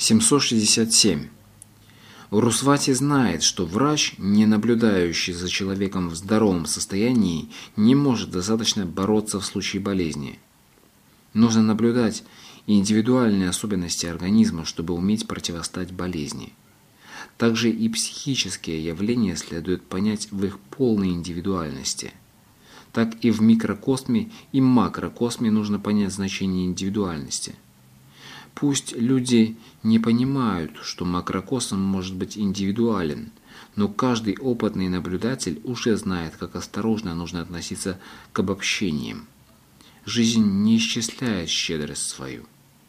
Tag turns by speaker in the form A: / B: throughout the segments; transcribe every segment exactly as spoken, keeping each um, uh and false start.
A: семьсот шестьдесят семь. Урусвати знает, что врач, не наблюдающий за человеком в здоровом состоянии, не может достаточно бороться в случае болезни. Нужно наблюдать индивидуальные особенности организма, чтобы уметь противостоять болезни. Также и психические явления следует понять в их полной индивидуальности. Так и в микрокосме и макрокосме нужно понять значение индивидуальности. Пусть люди не понимают, что макрокосм может быть индивидуален, но каждый опытный наблюдатель уже знает, как осторожно нужно относиться к обобщениям. Жизнь не исчисляет щедрость свою.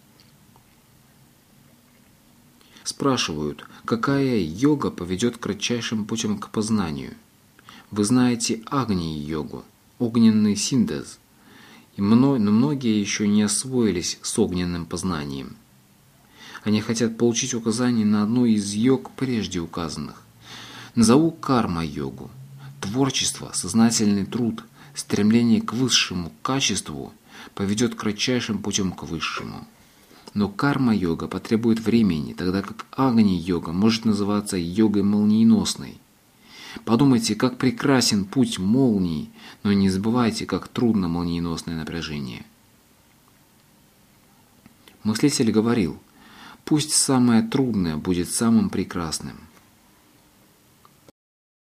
A: Спрашивают, какая йога поведет кратчайшим путем к познанию. Вы знаете Агни-йогу, огненный синтез, и но многие еще не освоились с огненным познанием. Они хотят получить указания на одну из йог прежде указанных. Назову карма-йогу. Творчество, сознательный труд, стремление к высшему качеству поведет кратчайшим путем к высшему. Но карма-йога потребует времени, тогда как агни-йога может называться йогой молниеносной. Подумайте, как прекрасен путь молнии, но не забывайте, как трудно молниеносное напряжение. Мыслитель говорил, пусть самое трудное будет самым прекрасным.